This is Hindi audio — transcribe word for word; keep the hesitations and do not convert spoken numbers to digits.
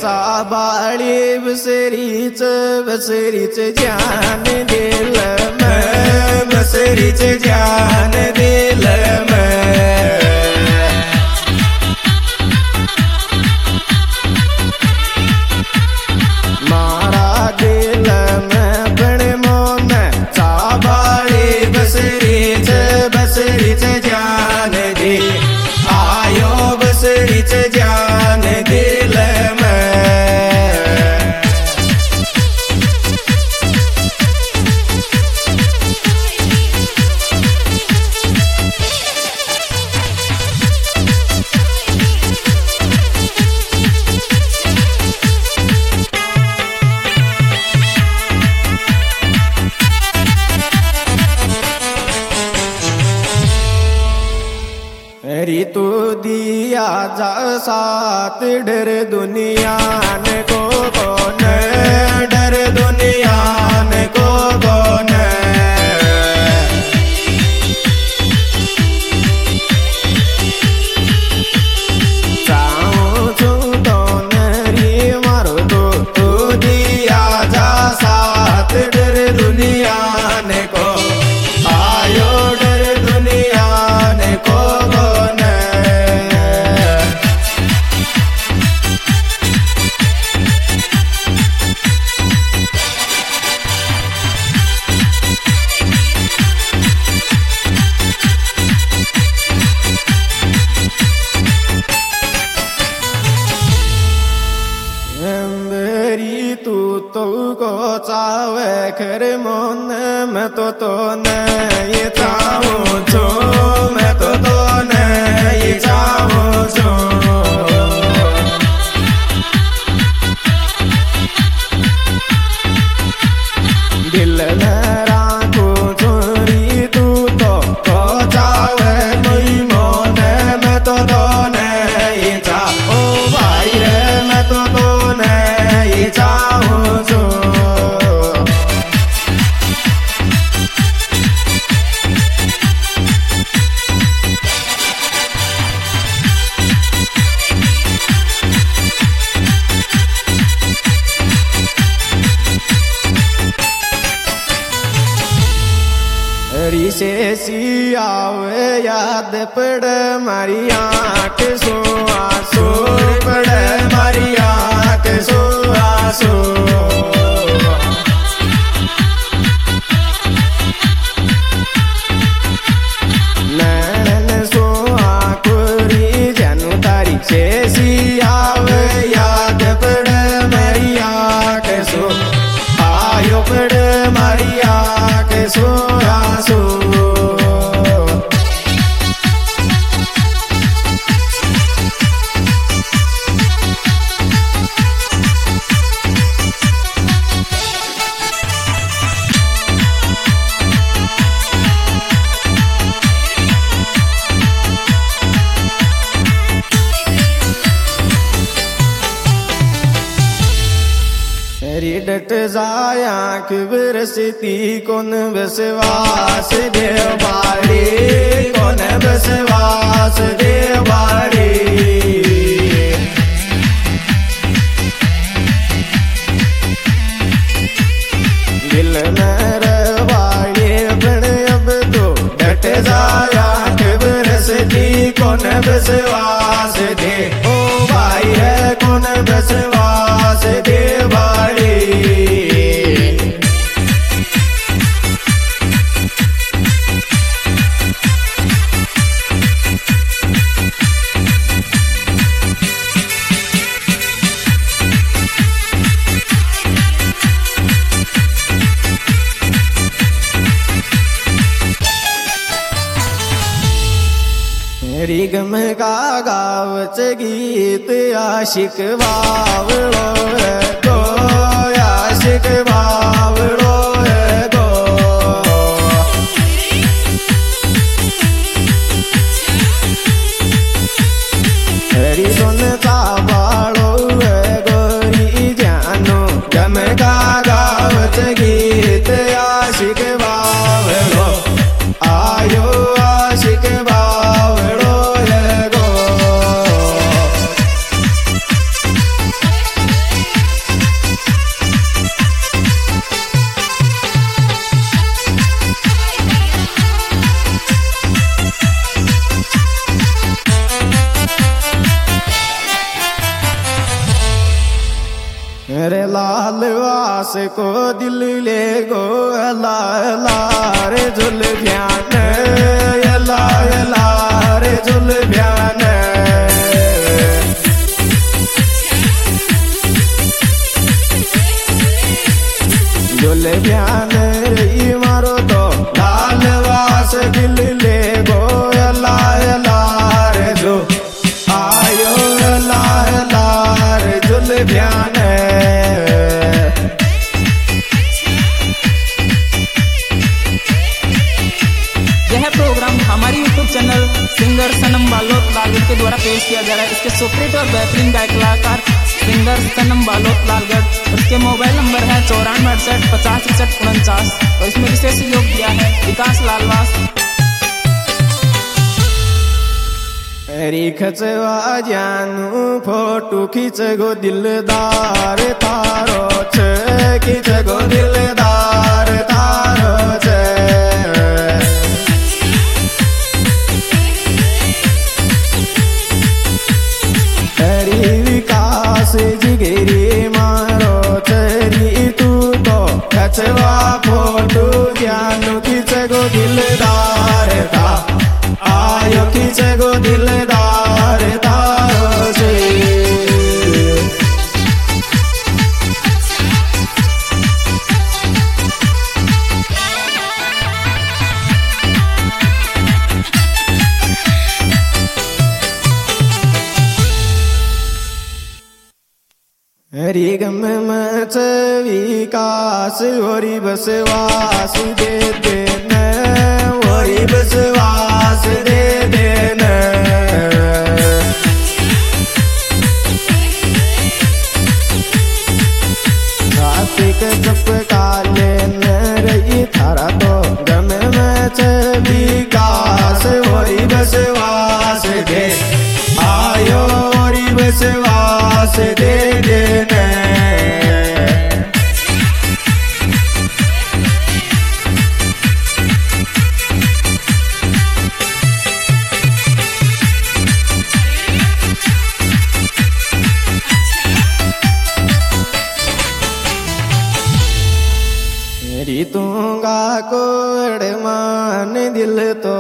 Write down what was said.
साबाळी बसरीच बसरीच जान दिल मैं बसरीच जान दिल मैं मारा दिल में बड़े मोन साबाळी बसरीच बसरीच जान दे आयो बसरीच जान दिल तू दिया जा साथ डर दुनिया ने को कौन डर दुनिया ने को कौन चाहूं छू तो नरी मारो तो तू दिया जा साथ डर दुनिया ने को आयो डर दुनिया ने को तू तो को चावे खर मोन मैं तो तो नहीं चाहूं छो मैं तो तो नहीं चाहूं छो दिल में राखूं छोरी तू तो को चावे कोई मोन मैं तो तो नहीं चाहूं भाई रे मैं तो तो नहीं चाहूं छो हरी से सियावे याद पड़ मारी आँख सो आंसू पड़ मारी आँख सो आंसू नैन सो आँखुरी जानू तारी से सियावे याद पड़ मारी आँख सो आयो पड़ मारी आँख सो आंसू डट जाया बरसती कौन बसवास देवारी कौन बसवास देवारी दिल में रवाड़े बड़ अब तो डट जाया बरसती कौन बसवास दे ओ भाई है कौन बसवास देवारी रिगम का गावच गीत आशिक बावड़ो है गो आशिक बावड़ो है गो हरी सुनता बाड़ो है गोरी जानो गम का गावच गीत आशिक बावड़ो आयो आशिक बावड़ो है गो रे लाल वास को दिल ले गो अला अला रे जुल्फियान अला अला रे जुल्फियान जुल्फियान रे मारो तो लाल वास दिल ले गो अला अला रे जो आयो अला अला रे जुल्फियान। यह प्रोग्राम हमारी YouTube channel singer Sanam Balot Lalgarh के द्वारा पेश किया जा रहा है। इसके सुपरहिट और बेहतरीन गायक कलाकार सिंगर सनम बालोत लालगढ़। उसके मोबाइल नंबर है चौरानवे अड़सठ पचास इकसठ उनचास और इसमें विशेष सहयोग दिया है विकास लालवास। री खचवा जानू फोटो खींच गो दिलदार तारो छ खींच गो दिलदार तारो छ विकास जिगरी मारो चरी तू तो खचवा फोटो जानू खींच गो दिलदार था आयो खींच गो दिलदार तारो से। हरी गम मच विकास होरी बसवास दे देना होरी बसवास दे देना कार्तिक चपका लेना रही थारा तो गम मच विकास होरी बसवास दे आयो होरी बसवास दे देना। रीतूंगा कोड़ मान दिल तो